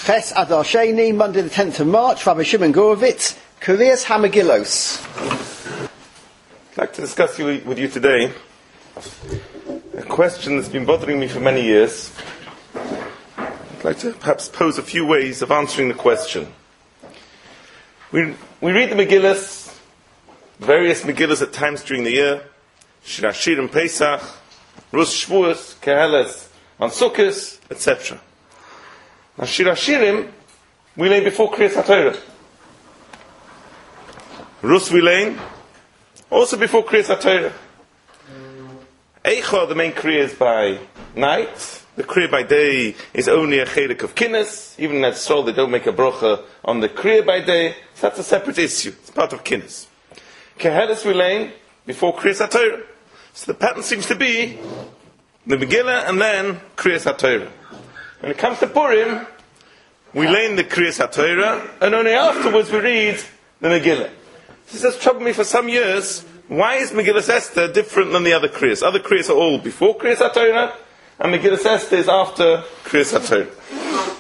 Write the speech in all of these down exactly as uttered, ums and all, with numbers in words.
Ches Adar Sheni, Monday the tenth of March, Rabbi Shimon Gorovitz, Kriyas HaMegillos. I'd like to discuss you, with you today a question that's been bothering me for many years. I'd like to perhaps pose a few ways of answering the question. We, we read the Megillas, various Megillas at times during the year, Shir Hashirim Pesach, Rosh Shavuos, Keheles, on Sukkot, et cetera. Now, Shir Hashirim, we lay before Kriyas HaTorah. Rus we lay also before Kriyas HaTorah. Eicha, the main Kriya is by night. The Kriya by day is only a chelik of Kinnis. Even in that soul, they don't make a brocha on the Kriya by day. So that's a separate issue. It's part of Kinnis. Keheles we lay before Kriyas HaTorah. So the pattern seems to be the Megillah and then Kriyas HaTorah. When it comes to Purim, we learn the Kriyas HaTorah, and only afterwards we read the Megillah. This has troubled me for some years. Why is Megillah Esther different than the other Kriyas? Other Kriyas are all before Kriyas HaTorah, and Megillah Esther is after Kriyas HaTorah.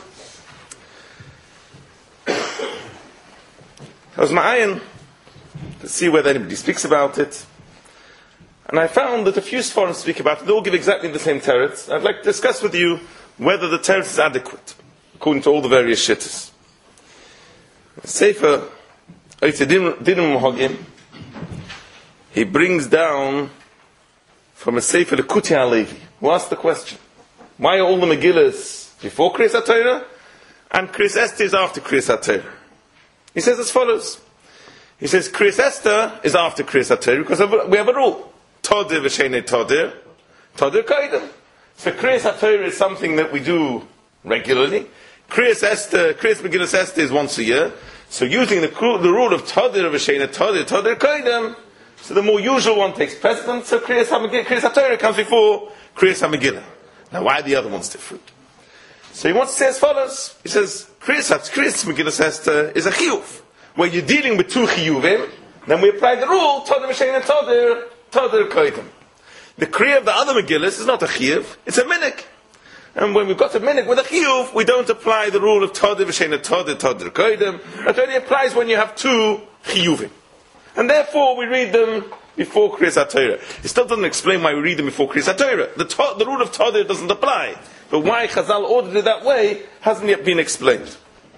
I was ma'ayin to see whether anybody speaks about it. And I found that a few Sforim speak about it. They all give exactly the same teretz. I'd like to discuss with you whether the teretz is adequate, according to all the various shittas. Sefer Dinim Mohagim, he brings down from a Sefer the Kuti HaLevi, who asked the question, why are all the Megillas before Kriyas HaTorah and Kriyas Esther is after Kriyas HaTorah? He says as follows. He says Kriyas Esther is after Kriyas HaTorah because we have a rule. Todir v'sheinei todir, todir kaidem. So Kriyas HaTorah is something that we do regularly. Kriyas Esther, Kriyas Megillas Esther is once a year. So using the, the rule of Todir v'sheinei todir, todir kaidem, so the more usual one takes precedence. So Kriyas HaTorah comes before Kriyas HaMegillah. Now why are the other ones different? So he wants to say as follows. He says Kriyas Megillas Esther is a chiyuv. Where you're dealing with two chiyuvim, then we apply the rule Todir v'sheinei todir, todir kaidem. The Kriya of the other Megillas is not a chiyuv, it's a minik. And when we've got a minik with a chiyuv, we don't apply the rule of Todir v'sheinei todir, todir kaidem. It only applies when you have two chiyuvim. And therefore we read them before Kriyas HaTorah. It still doesn't explain why we read them before Kriyas HaTorah. The, to- the rule of Todir doesn't apply. But why Chazal ordered it that way hasn't yet been explained.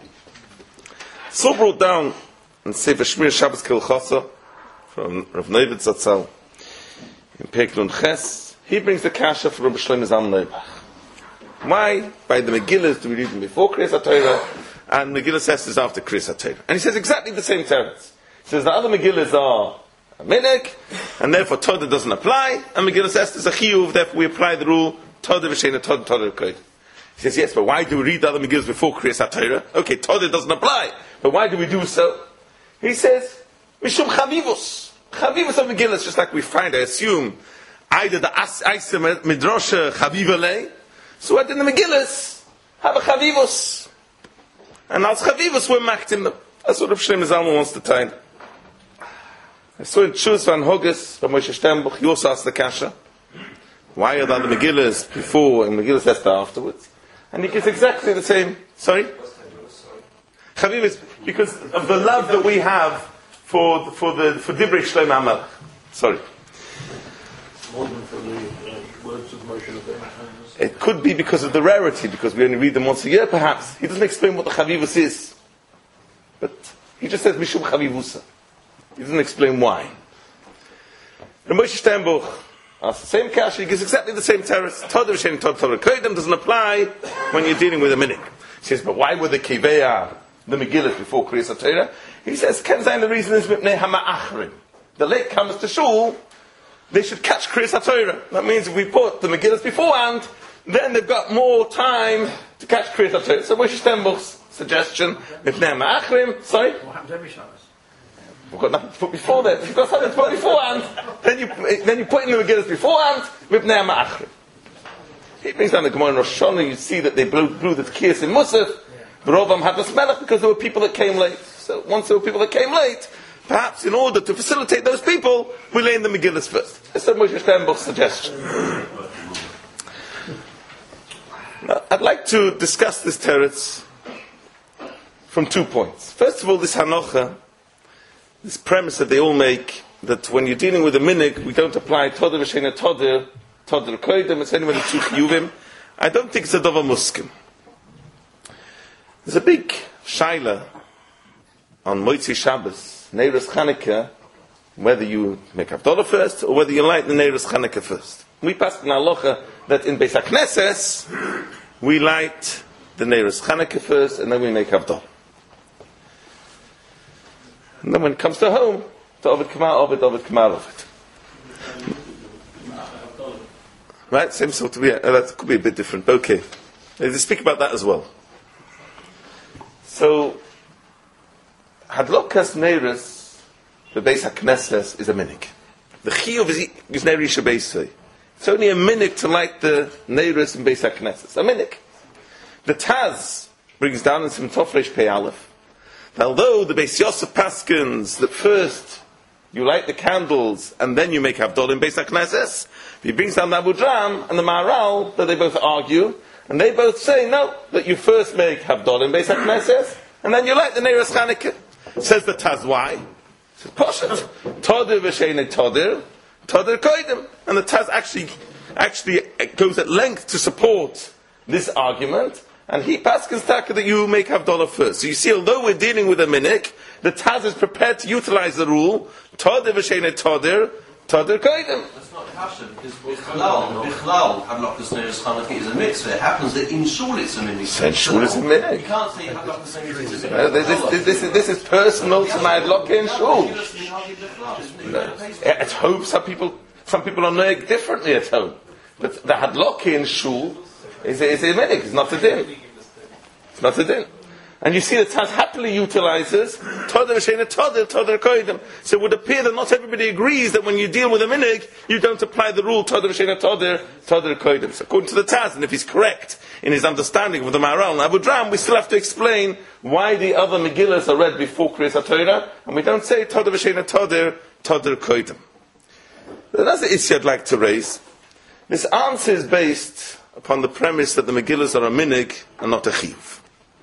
So brought down in Sefer Shmir Shabbos Kilchasa from Rav Nevid Zatzal in Peklun Ches, he brings the kasha from Rabbi Shlomo Zalman Auerbach. Why? By the Megillas do we read them before Kriyas HaTorah and Megillah Esther is after Kriyas HaTorah. And he says exactly the same teretz. He says the other Megillas are a minik, and therefore Todah doesn't apply, and Megillah Esther is a chiyuv, therefore we apply the rule Todah v'sheinei todah, todah kaidem. He says, yes, but why do we read the other Megillas before Kriyas HaTorah? Okay, Todah doesn't apply, but why do we do so? He says, Mishum Chavivus. Chavivus of Megillas, just like we find, I assume, either the Aisa Midrasha Chavivale, so what in the Megillas have a Chavivus. And as Chavivus, we're maktim them. That's what Rav Shlomo Zalman wants to tell. I saw in Tshuvos Van Hoges from Moshe Sternbuch, he also asked the kasha, why are the other Megillas before and Megillas Esther afterwards? And he gives exactly the same. Sorry? Chavivus, because of the love that we have for for the for Divrei Shlomo HaMelech. Sorry. More than for the uh, words of Moshe Rabbeinu. It could be because of the rarity, because we only read them once a year, perhaps. He doesn't explain what the Chavivus is, but he just says Mishum Chavivusa. He doesn't explain why. The Moshe Sternbuch asks the same kasha. He gives exactly the same teretz. Todah v'sheinei todah, todah kaidem doesn't apply when you're dealing with a minik. He says, but why were the Kiveya, the Megillah before Kriyas HaTorah? He says, Ken Zayin, the reason is Mipnei HaMa'achrim. The late comers to shul, they should catch Kriyas HaTorah. That means if we put the Megillas beforehand, then they've got more time to catch Kriyas HaTorah. So Moshe Sternbuch's suggestion, Mipnei HaMa'achrim, sorry? What happens every Shabbos? We've got nothing to put before that. If you've got something to put beforehand, then you then you put in the Megillas beforehand, Mipnei HaMa'achrim. He brings down the Gemara in Rosh Hashanah, you see that they blew, blew the Tkiyas in Musaf, but Rovam had the Melech because there were people that came late. So once there were people that came late, perhaps in order to facilitate those people, we lay in the Megillas first. That's Moshe Sternbuch's suggestion. Now, I'd like to discuss this teretz from two points. First of all, this hanocha, this premise that they all make, that when you're dealing with a minig, we don't apply toder v'sheina toder, toder koidem, it's only when it's two chiyuvim. I don't think it's a davar muskim. There's a big shaila on Motzei Shabbos, Neiros Chanukah, whether you make Havdalah first or whether you light the Neiros Chanukah first. We pass in halacha that in Beis HaKnesses we light the Neiros Chanukah first and then we make Havdalah. And then when it comes to home, to Ovid Kamar, Ovid, Ovid Kamar, Ovid. Right? Same sort of, yeah, that could be a bit different, but okay. They speak about that as well. So, Hadlokas Neiros, the Beis HaKnesses, is a minig. The Chiyuv is, is Neiros Shabeisei. It's only a minig to light the Neiros in Beis HaKnesses. A minig. The Taz brings down in Simtov Reish Pei Aleph. Although the Beis Yosef paskins that first you light the candles and then you make Havdalah in Beis HaKnesses, he brings down the Abu Dram and the Maharal that they both argue, and they both say no, that you first make Havdalah in Beis HaKnesses and then you light the Neiros Chanukah. Says the Taz, why? Says Poshet, Toder v'sheina Toder, Toder koidem, and the Taz actually actually goes at length to support this argument. And he paskins taka that you make Havdalah first. So you see, although we're dealing with a minik, the Taz is prepared to utilize the rule, Toder v'sheina Toder, Toder koidem. That's not kasha, because Bichlal, Bichlal, Hadlokas Neiros Chanukah is a mitzvah. It happens that in shul it's a minik. In shul it's a minik. You can't say Hadlokas Neiros is a Uh, this, this, this, is, this is personal to my Hadloka in shul. At home, some people, some people are noeg differently at home. But the Hadloka in shul is a, is a minik, it's not a din. It's not a din. And you see the Taz happily utilizes Toder v'sheina Toder, Toder koidem. So it would appear that not everybody agrees that when you deal with a minig, you don't apply the rule Toder v'sheina Toder, Toder koidem. So according to the Taz, and if he's correct in his understanding of the Maharal and Abu Dram, we still have to explain why the other Megillas are read before Kriyas HaTorah, and we don't say Toder v'sheina Toder, Toder koidem. That's the issue I'd like to raise. This answer is based upon the premise that the Megillas are a minig and not a chiyuv.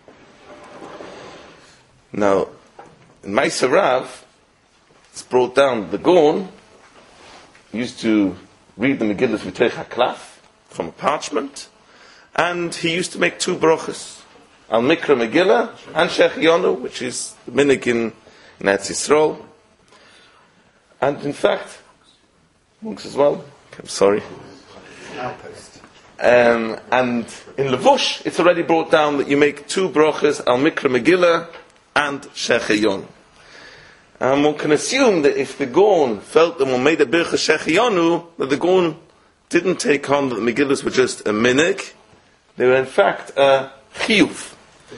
Now, in Ma'aser Rav, it's brought down the Gaon used to read the Megillas with Teich HaKlaf from a parchment, and he used to make two brochas, Al Mikra Megillah and Shechionu, which is the minig in, in Eretz Yisrael. And in fact, monks as well, I'm sorry. Um, and in Levush, it's already brought down that you make two brochas, Al Mikra Megillah and Shechionu. And one can assume that if the Gaon felt that one made a bircha Shechionu, that the Gaon didn't take on that the Megillas were just a minig, they were in fact a chiyuv.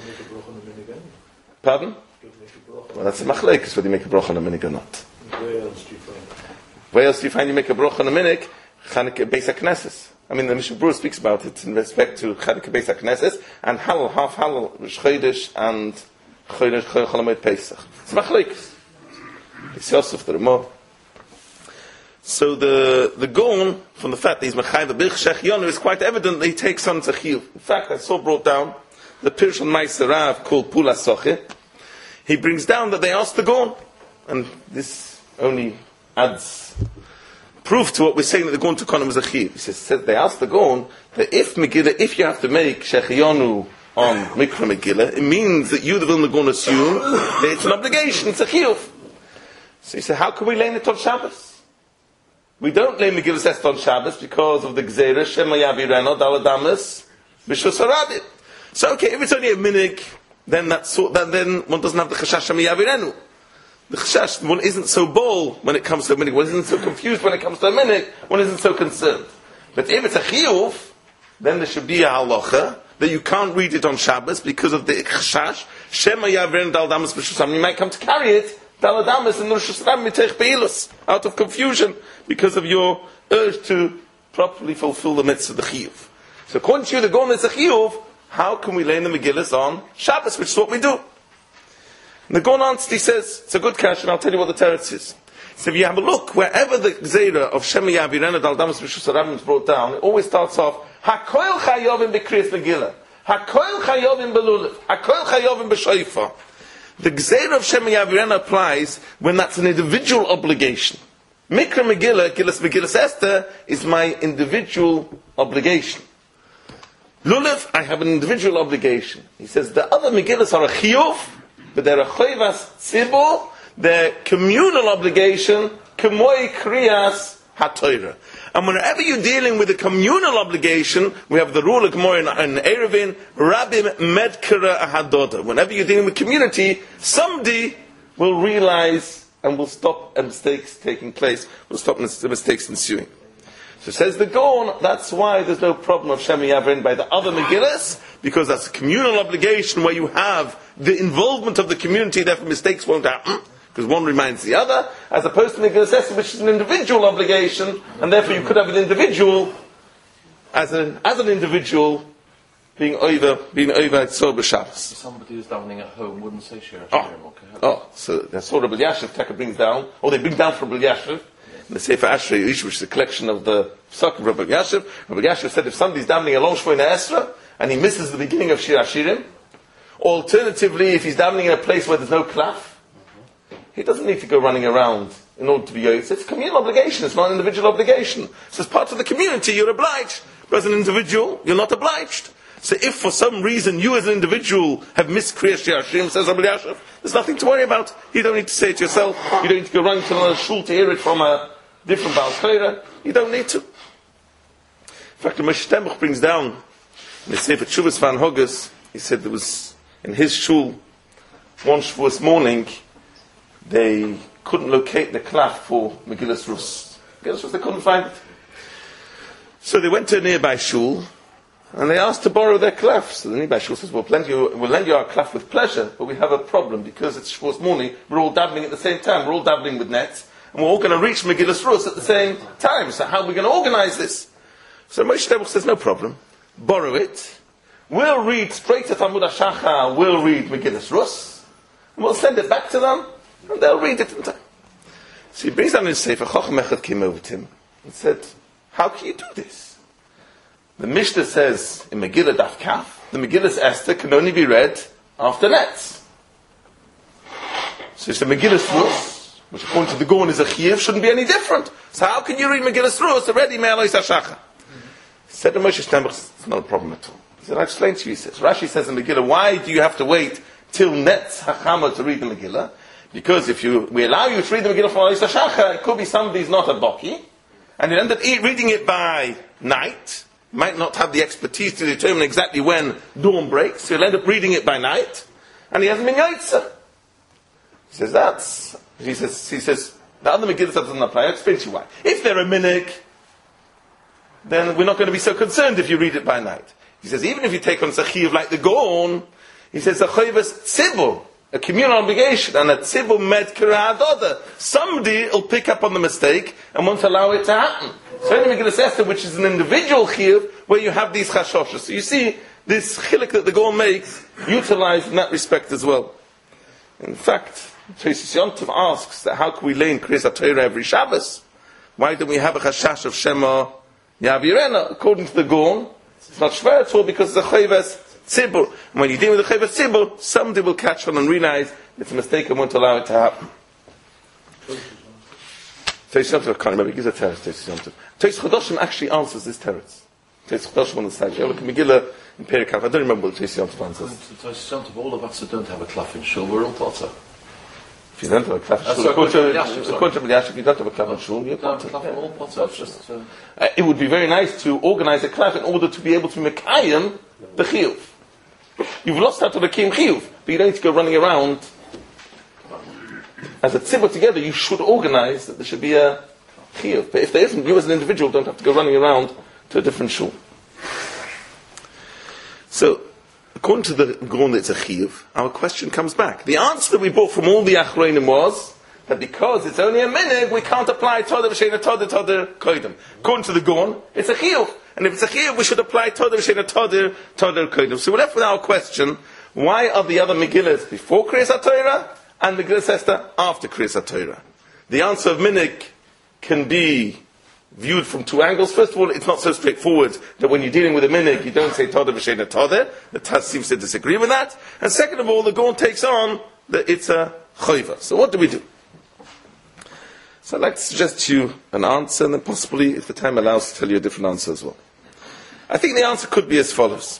Pardon? Well, that's a machlekes whether you make a brocha on a minig or not. Where else do you find it? Where else do you find you make a brocha on a minig? Chanukah Beis HaKnesses. I mean, the Mishnah Berurah speaks about it in respect to Chanukah Beis HaKnesses and Halal, half Halal, Rosh Chodesh and Chodesh Chol Hamoed Pesach. It's machlekes. It's Yosef the Ramah. So the the Gaon, from the fact that he's Mechai the Birch Shechionu, is quite evident that he takes on Tzachiyuv. In fact, I saw brought down the Pirush on Ma'aser Rav called Pula Soche. He brings down that they asked the Gaon, and this only adds proof to what we're saying that the Gaon took on him as a Chiyuv. He says, said they asked the Gaon that if Megillah, if you have to make Shechionu on Mikra Megillah, it means that you, the Vilna Gaon, assume that it's an obligation, it's a Chiyuv. So he said, how can we lay it on Shabbos? We don't lay Megillah Est on Shabbos because of the Gzeira, Shema Yavireno, Daladamas, Bishus Haradit. So okay, if it's only a minig, then that's so, then, then one doesn't have the Chashash Shema Yavirenu. The Chashash, one isn't so bold when it comes to a minig, one isn't so confused when it comes to a minig, one isn't so concerned. But if it's a Chiyuv, then there should be a halacha that you can't read it on Shabbos because of the Chashash, Shema Yavirenu, Daladamas, Bishus Haradit. You might come to carry it Daladamas and Rosh Hashanah Mitech Beilus, out of confusion because of your urge to properly fulfill the mitzvah of the chiyuv. So according to you, the Gaon is a chiyuv. How can we lay in the Megillas on Shabbos, which is what we do? And the Gaon answers, he says, it's a good question, I'll tell you what the teretz is. So if you have a look, wherever the Gzeira of Shema Yavirenu Daladamas Rosh Hashanah is brought down, it always starts off, HaKoil Chayovim B'Kriyas Megillah. Hakoil chayovim belulav. Hakoil chayovim b'shoifa. The Gzeir of Shem Yavirena applies when that's an individual obligation. Mikra Megillah, Gillas Megillas Esther, is my individual obligation. Lulav, I have an individual obligation. He says the other Megillas are a chiyuv, but they're a choivas tzibur, they're communal obligation, k'moi kriyas ha-Torah. And whenever you're dealing with a communal obligation, we have the rule of Gemara in Erevin, Rabim Medkara Ahadoda. Whenever you're dealing with community, somebody will realize and will stop mistakes taking place, will stop the mistakes ensuing. So says the Gaon, that's why there's no problem of Shem Yavrin by the other Megillas, because that's a communal obligation where you have the involvement of the community, therefore mistakes won't happen. Because one reminds the other, as opposed to Megillas Esther, which is an individual obligation, and therefore you could have an individual, as an as an individual, being over, being over Tzor B'Shabbos. Somebody who's davening at home wouldn't say Shir Oh, Hashirim, okay? oh, so that's what Rabbi Yashiv Taka brings down, or they bring down from Rabbi Yashiv, in the Sefer Ashrei Yish, which is a collection of the Psuk of Rabbi Yashiv. Rabbi Yashiv said if somebody's davening along Shvoyna Esra, and he misses the beginning of Shir Hashirim, alternatively, if he's davening in a place where there's no klaf, he doesn't need to go running around in order to be yoytz. It's a communal obligation, it's not an individual obligation. So as part of the community, you're obliged. But as an individual, you're not obliged. So if for some reason you as an individual have missed Kriyas Yashim, says Rabbi Yashiv, there's nothing to worry about. You don't need to say it to yourself. You don't need to go running to another shul to hear it from a different Baal Torah. You don't need to. In fact, the Moshe Tembuch brings down, in the Sefer Tshuvas Van Hogus, he said there was, in his shul, one Shavuos morning, they couldn't locate the klaf for Megillas Rus. Megillas Rus, they couldn't find it. So they went to a nearby shul, and they asked to borrow their klaf. So the nearby shul says, well, plenty, we'll lend you our klaf with pleasure, but we have a problem, because it's Shavuos morning, we're all dabbling at the same time, we're all dabbling with nets, and we're all going to reach Megillas Rus at the same time. So how are we going to organize this? So Moshe Tembuch says, no problem, borrow it, we'll read straight at Amud HaShachar, we'll read Megillas Rus, and we'll send it back to them, and they'll read it in time. So he brings down his Sefer, Chacham Echad came over to him and said, how can you do this? The Mishnah says in Megillah Daf Kaf, the Megillas Esther can only be read after nets. So it's the Megillas Rus, which according to the Gaon is a chiyuv, shouldn't be any different. So how can you read Megillas Rus already Me'alois HaShachar? Said to Moshe Tembuch, it's not a problem at all. He said, I'll explain to you. He says, Rashi says in Megillah, why do you have to wait till nets Hachama to read the Megillah? Because if you, we allow you to read the Megillah from Me'alois HaShachar, it could be somebody's not a Boki, and you end up reading it by night, might not have the expertise to determine exactly when dawn breaks, so you'll end up reading it by night, and he hasn't been yaitza. He says, that's, he says, he says, the other Megillah doesn't apply. I'll explain to you why. If they're a minik, then we're not going to be so concerned if you read it by night. He says, even if you take on Sachiv like the Gaon, he says, a chayvas tzibur, a communal obligation, and a tzibur med k'ra'adoda. Somebody will pick up on the mistake and won't allow it to happen. So in Megillas Esther, which is an individual chiyuv, where you have these chashoshas. So you see, this chiluk that the Gaon makes, utilized in that respect as well. In fact, Tosis Yontov asks that how can we lay in Kriyas HaTorah every Shabbos? Why don't we have a chashash of Shema Yavirena? According to the Gaon, it's not shver at all because it's a chayvas tzibur. And when you deal with a chayvas tzibur, somebody will catch on and realize it's a mistake and won't allow it to happen. Tosis Yontov, I can't remember, he gives a teretz, Tosis Yontov. Tosis Chodoshim actually answers this teretz. Tosis Chodoshim on the side. You look at Megillah in Perikaf, I don't remember what Tosis Yontov answers. Tosis Yontov, all of us that don't have a klaf in shul, we're all potter. If you don't have a klaf in shul, according to Rabbi Yashiv, if you don't have a klaf in shul, you're potter. All potter. Just, uh, Uh, it would be very nice to organize a klaf in order to be able to mekayim the chiyuv. You've lost out on the kim chiyuv, but you don't need to go running around. As a tzibur together, you should organize that there should be a chiyuv. But if there isn't, you as an individual don't have to go running around to a different shul. So, according to the Gaon, it's a chiyuv. Our question comes back. The answer that we brought from all the achronim was that because it's only a minig, we can't apply Todah v'sheina Todah Todah koydem. According to the Gaon, it's a chiyuv. And if it's a chiyuv, we should apply Todah v'sheina Todah Todah koydem. So we're left with our question, why are the other Megillas before Kriyas HaTorah and Megillas Esther after Kriyas HaTorah? The answer of minig can be viewed from two angles. First of all, it's not so straightforward that when you're dealing with a minig, you don't say Todah V'Sheina Todah. The Taz seems to disagree with that. And second of all, the Gaon takes on that it's a Choiva. So what do we do? So I'd like to suggest to you an answer, and then possibly, if the time allows, to tell you a different answer as well. I think the answer could be as follows.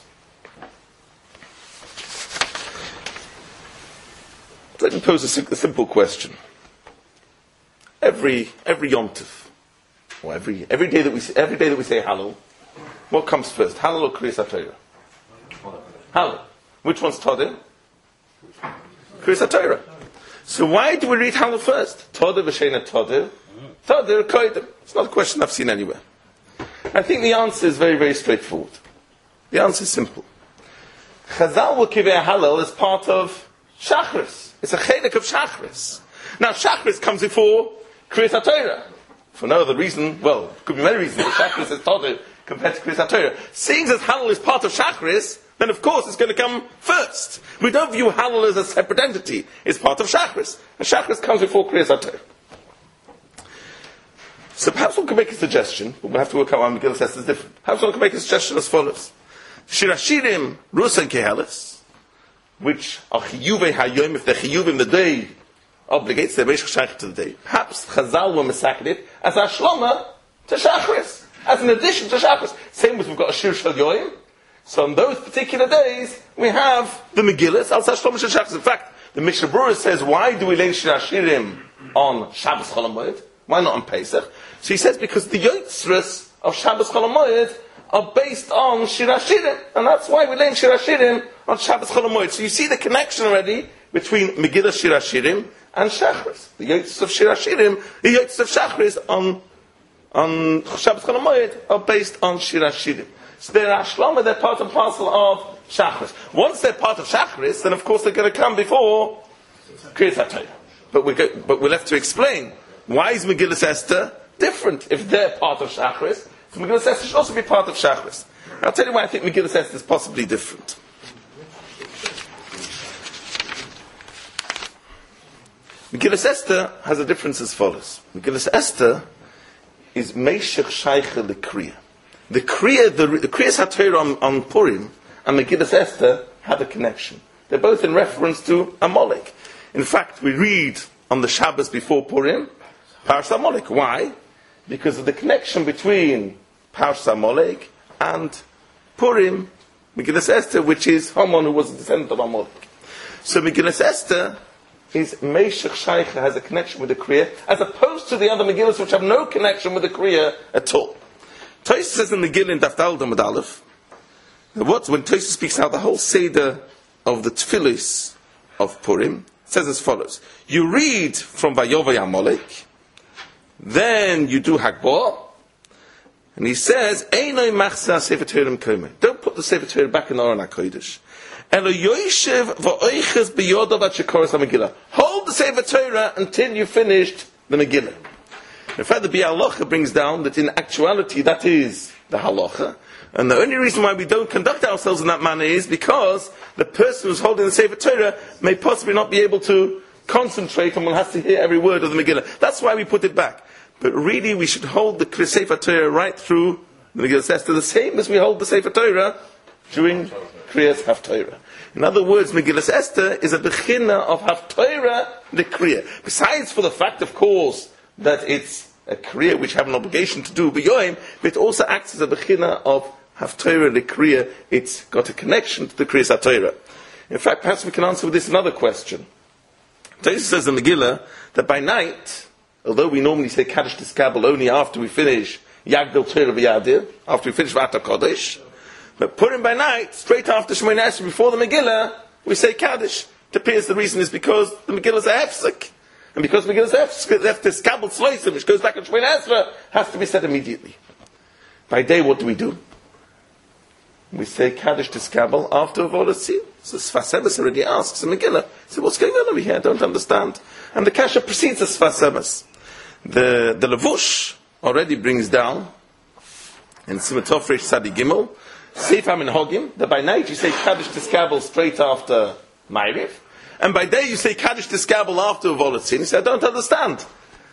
Let me pose a, sim- a simple question. Every every Yom Tov, or every every day that we say, every day that we say Hallel, what comes first? Hallel or Kriyas HaTorah? Hallel. Which one's Todah? Kriyas HaTorah. So why do we read Hallel first? Todah V'Sheina Todah. Todah Kodim. It's not a question I've seen anywhere. I think the answer is very, very straightforward. The answer is simple. Chazal will give a Hallel as part of Shachris. It's a chelik of Shachris. Now Shachris comes before Kriyas HaTorah. For no other reason, well, could be many reasons, but Shachris is Todah compared to Kriyas HaTorah. Seeing as Hallel is part of Shachris, then of course it's going to come first. We don't view Hallel as a separate entity. It's part of Shachris. And Shachris comes before Kriyas HaTorah. So perhaps one can make a suggestion, but we'll have to work out why Megillah Esther is different. Perhaps one can make a suggestion as follows. Shir Hashirim, Rus and Kehelis, which are Chiyuvei Hayom, if they're Chiyuvim, the day obligates their Beishach Shaykh to the day. Perhaps Chazal will misakid it as a Shloma to Shachris, as an addition to Shachris. Same as we've got a Shir Shal Yoim. So on those particular days, we have the Megillas, al Shloma Shal Shachris. In fact, the Mishnah Berurah says, why do we learn Shir Hashirim on Shabbos Chol HaMoed? Why not on Pesach? So he says, because the Yotzras of Shabbos Chol HaMoed are based on Shir Hashirim, and that's why we learn Shir Hashirim on Shabbos Chol HaMoed. So you see the connection already between Megillah Shir Hashirim and Shachris. The Yotzras of Shir Hashirim, the Yotzras of Shachris on, on Shabbos Chol HaMoed are based on Shir Hashirim. So they're Ashlama, they're part and parcel of Shachris. Once they're part of Shachris, then of course they're going to come before Kriyas HaTorah. But we're, go, but we're left to explain, why is Megillah Esther different if they're part of Shachris? So Megillah Esther should also be part of Shachris. I'll tell you why I think Megillah Esther is possibly different. Megillah Esther has a difference as follows. Megillah Esther is Meishach Shaycha L'Kriya. The Kriya, the, the Kriyas HaTorah on, on Purim and Megillah Esther have a connection. They're both in reference to Amalek. In fact, we read on the Shabbos before Purim, Parshas Amalek. Why? Because of the connection between Parshas Amalek and Purim, Megillah Esther, which is Haman, who was a descendant of Amalek. So Megillah Esther is Meishach Shaycha, has a connection with the Kriya, as opposed to the other Megillahs which have no connection with the Kriya at all. Tosfos says in the Megillah in Daf Daled Amud Aleph, what when Tosfos speaks out the whole Seder of the Tfilos of Purim, says as follows: you read from Vayovay Amalek, then you do Hagbah, and he says, Einoi machzah Sefer Torah Kome. Don't put the Sefer Torah back in the Aron HaKodesh. Elo Yoshev v'oiches biyodav at shekoras HaMegillah. Hold the Sefer Torah until you finished the Megillah. In fact, the Biur Halacha brings down that in actuality that is the Halacha, and the only reason why we don't conduct ourselves in that manner is because the person who's holding the Sefer Torah may possibly not be able to concentrate and will have to hear every word of the Megillah. That's why we put it back. But really, we should hold the Sefer Torah right through the Megillah Esther, the same as we hold the Sefer Torah during Kriyas Haftorah. In other words, Megillah Esther is a bechina of Haftorah the Kriya. Besides for the fact, of course, that it's a Kriya which have an obligation to do b'yoyim, but it also acts as a bechina of Haftorah the Kriya. It's got a connection to the Kriyas HaTorah. In fact, perhaps we can answer with this another question. Tosfos says in Megillah that by night, although we normally say Kaddish Tiskabel only after we finish Yagdil Torah V'Yadir, after we finish Vata Kodesh, but Purim by night, straight after Shemoneh Esrei, before the Megillah, we say Kaddish. It appears the reason is because the Megillah is a hefsek. And because Megillah is a hefsek, Tiskabel Tzloisim, which goes back in Shemoneh Esrei, has to be said immediately. By day, what do we do? We say Kaddish Tiskabel after Avodah Tzil. So Sfas Emes already asks in Megillah, so what's going on over here? I don't understand. And the Kasha precedes the Sfas Emes. The, the Levush already brings down in Siman Tov Reish Tzadi Gimel, Seif HaMin Hogim, that by night you say Kaddish Tiskabel straight after Ma'ariv, and by day you say Kaddish Tiskabel after Avodah Tzil. You say, I don't understand.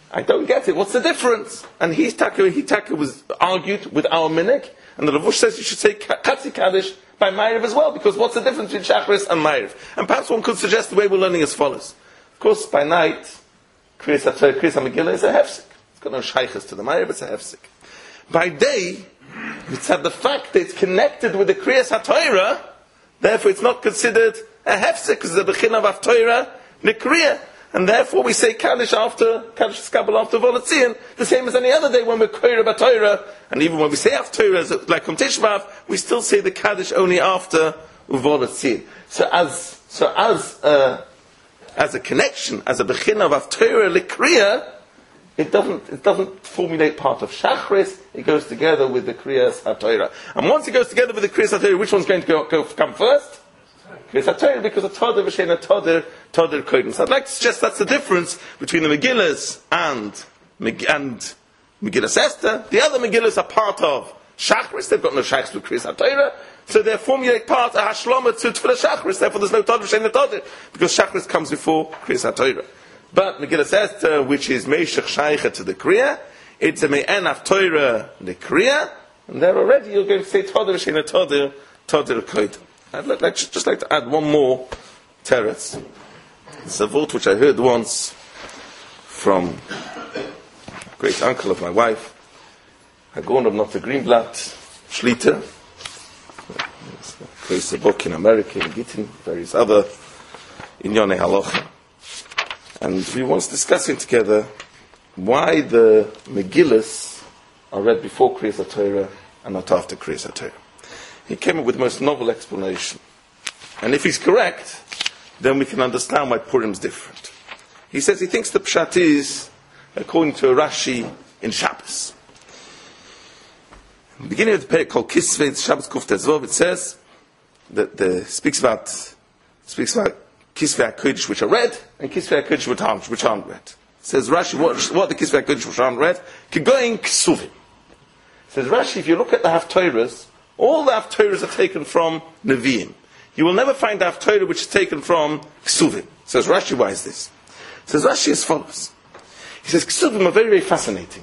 I don't get it. What's the difference? And he taka, he taka was argued with our minik, and the Lavush says you should say Katzi Kaddish by Ma'ariv as well, because what's the difference between Shachris and Ma'ariv? And perhaps one could suggest the way we're learning as follows. Of course, by night, Kriyas HaMegillah is a hefsek. It's got no shaykhs to the Ma'ariv, it's a hefsek. By day, it's at the fact that it's connected with the Kriyas HaTorah, therefore it's not considered a hefsek, because it's a Bechina of HaTorah, Nikriya. And therefore we say Kaddish after, Kaddish Skabal after Volatzion, the same as any other day when we're Koira B'Torah, and even when we say after Torah, like on Tishbav, we still say the Kaddish only after Volatzion. So as, so as, uh, as a connection, as a Bechina of Torah Likriya, it doesn't, it doesn't formulate part of Shachris, it goes together with the Kriyas HaTorah. And once it goes together with the Kriyas HaTorah, which one's going to go, go come first? Kriyas HaTorah, because a Toder v'shein a Toder, Toder kodim. So I'd like to suggest that's the difference between the Megillas and, and Megillas Esther. The other Megillas are part of Shachris, they've got no Shachris with Kriyas HaTorah, so they formulate part of Hashlama to Tefillah Shachris, therefore there's no Toder v'shein a Toder, because Shachris comes before Kriyas HaTorah. But Megillas Esther, which is Meishach Shaycha to the Kriya, it's a Me'en HaTorah the Kriya, and there already you're going to say Toder v'shein a Toder, Toder kodim. I'd like, like, just like to add one more teretz. It's a vote which I heard once from a great uncle of my wife, Hagon of Notre Greenblatt, Schlitter, creates a book in America, in Gittin, various other Inyone Halacha. And we once discussing together why the Megillas are read before Kriyas HaTorah and not after Kriyas HaTorah. He came up with the most novel explanation. And if he's correct, then we can understand why Purim's different. He says he thinks the Pshat is, according to a Rashi in Shabbos. In the beginning of the parak called Kisvei, Shabbos Kuf Tezvov, it says, that the, speaks about, speaks about Kisvei HaKodesh which are read, and Kisvei HaKodesh which aren't, which aren't read. It says Rashi, what, what the Kisvei HaKodesh which aren't read? Kigoyin Ksuvim. It says Rashi, if you look at the Haftorahs, all the Haftorahs are taken from Nevi'im. You will never find the Haftorah which is taken from Ksuvim. Says Rashi, why is this? Says Rashi as follows. He says Ksuvim are very, very fascinating.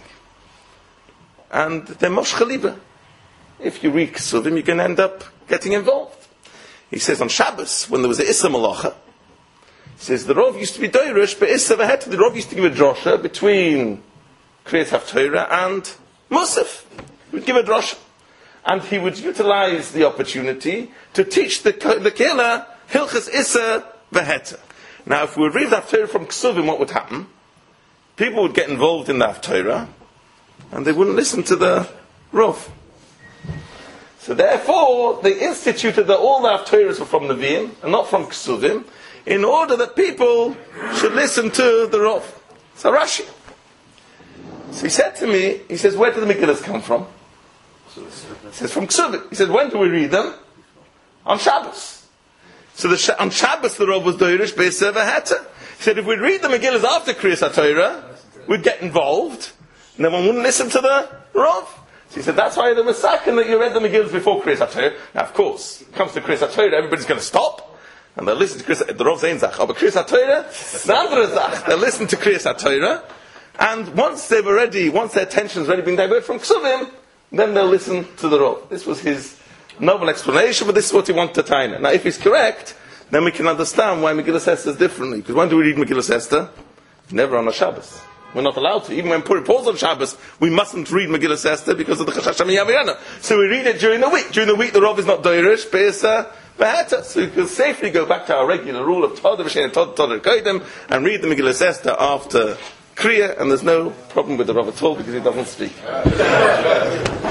And they're moshchaliba. If you read Ksuvim, you're going to end up getting involved. He says on Shabbos, when there was the Issa Malacha, he says the Rov used to be Doirish, but Issa Vahet, the Rov used to give a drosha between Kriyas Haftorah and Musaf. He would give a drosha. And he would utilize the opportunity to teach the the Kehillah Hilchas Issa Veheta. Now, if we would read the Haftorah from Ksuvim, what would happen? People would get involved in the Haftorah, and they wouldn't listen to the Rov. So therefore, they instituted that all the Haftorahs were from Nevi'im, and not from Ksuvim, in order that people should listen to the Rov. So Rashi. So he said to me, he says, where do the Megillas come from? He says from Ksuvim. He says, when do we read them? On Shabbos. So the, on Shabbos the Rov was Doirish Be'eser V'Heta. He said, if we'd read the Megillas after Kriyas HaTorah, we'd get involved, and then one wouldn't listen to the Rov. So he said, that's why the Masakin that you read the Megillas before Kriyas HaTorah. Now, of course, it comes to Kriyas HaTorah, everybody's going to stop, and they'll listen to Kriyas HaTorah. The Rov Zayn Zach, but Kriyas HaTorah, the andere Zach, they'll listen to Kriyas HaTorah, and once they've already, once their attention's already been diverted from Ksuvim, then they'll listen to the Rov. This was his novel explanation, but this is what he wanted to tie in. Now, if he's correct, then we can understand why Megillas Esther is differently. Because when do we read Megillas Esther? Never on a Shabbos. We're not allowed to. Even when Purim falls on Shabbos, we mustn't read Megillas Esther because of the Chashash HaMiyaviyana. So we read it during the week. During the week, the Rov is not Doirish, Be'eser V'Heta. So we can safely go back to our regular rule of Toder V'Shein and Toder Kodim and read the Megillas Esther after Kriya, and there's no problem with the Rov at all because he doesn't speak.